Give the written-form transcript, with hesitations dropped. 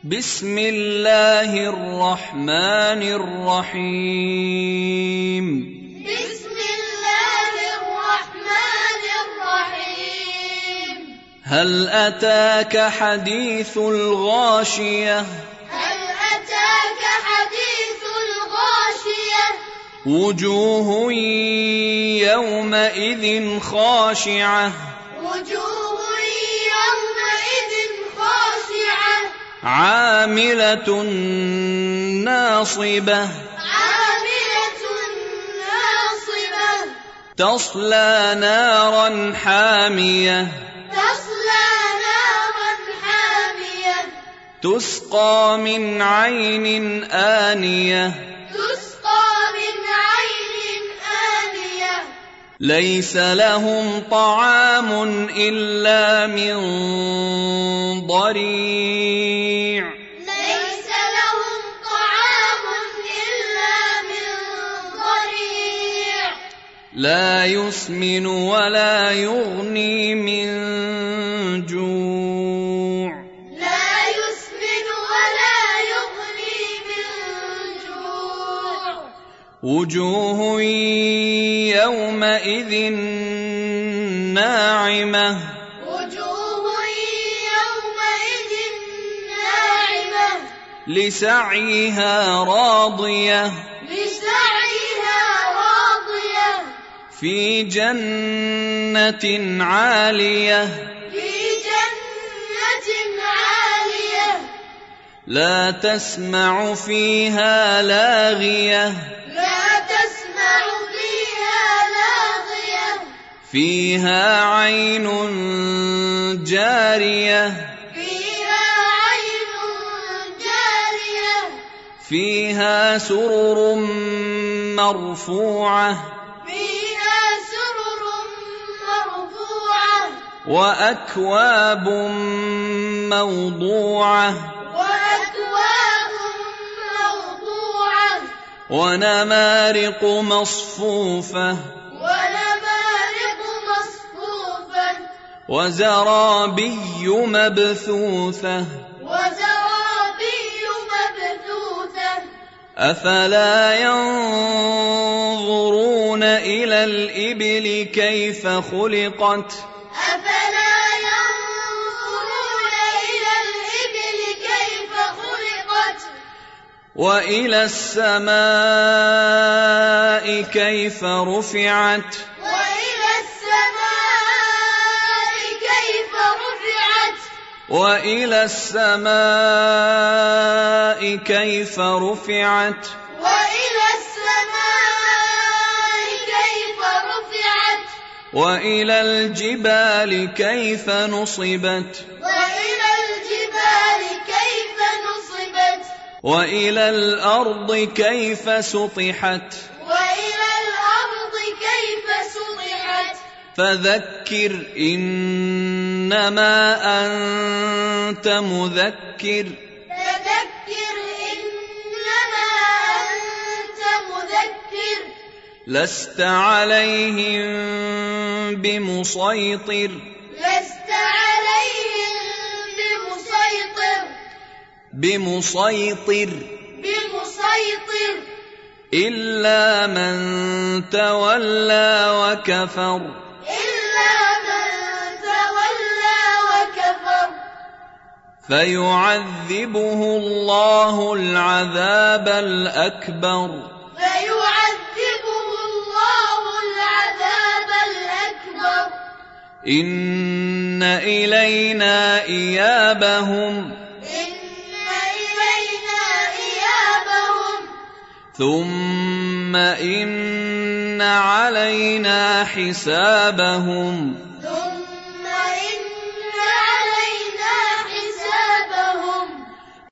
بسم الله الرحمن الرحيم. بسم الله الرحمن الرحيم. هل أتاك حديث الغاشية؟ هل أتاك حديث الغاشية؟ وجوه يومئذ خاشعة. وجوه يومئذ خاشعة. عاملة ناصبة. عاملة ناصبة. تصلى نارا حامية. تصلى نارا حامية. تسقى من عين آنية. تسقى من عين آنية. ليس لهم طعام إلا من ضريع. ليس لهم طعام إلا من ضريع. لا يسمن ولا يغني من جوع. لا يسمن ولا يغني من جوع. وجوه يومئذ ناعمة. وجوه يومئذ ناعمة. لسعيها راضية. لسعيها راضية. في جنة عالية. في جنة عالية. لا تسمع فيها لاغية. لا تسمع فيها لاغية. فيها عين جارية. فيها عين جارية. فيها سرر مرفوعة. فيها سرر مرفوعة. وأكواب موضوعة. وأكواب موضوعة. ونمارق مصفوفة. ونمارق مصفوفة. وزرابي مبثوثة. وزرابي مبثوثة. أفلا ينظرون إلى الإبل كيف خلقت؟ أفلا ينظرون إلى الإبل كيف خلقت؟ وإلى السماء كيف رفعت؟ وإلى السماء كيف رفعت؟ وإلى السماء كيف رفعت؟ وإلى السماء كيف رفعت؟ وإلى الجبال كيف نصبت؟ وإلى الجبال كيف نصبت؟ وإلى الأرض كيف سطحت؟ وإلى الأرض كيف سطحت؟ فذكر إنما أنت مذكر. فذكر إنما أنت مذكر. لست عليهم بمسيطر. لست عليهم بمسيطر. بمسيطر. إلا من تولى وكفر. إلا من تولى وكفر. فيعذبه الله العذاب الأكبر. فيعذبه الله العذاب الأكبر. إن إلينا إيابهم. إن إلينا إيابهم. ثم إن علينا حسابهم. ثم